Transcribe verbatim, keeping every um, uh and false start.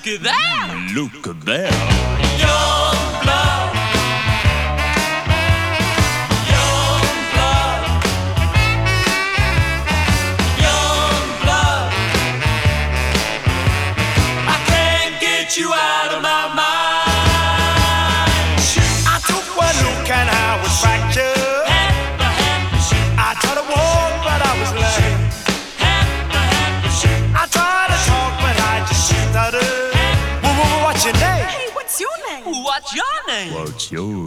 looky there. Look there. Young blood. Young blood. Young blood. I can't get you out of my mind. I took one look and I was fractured. I tried to walk but I was lame. I tried to talk but I just stuttered. What's your name? Hey, what's your name? What's your name? What's your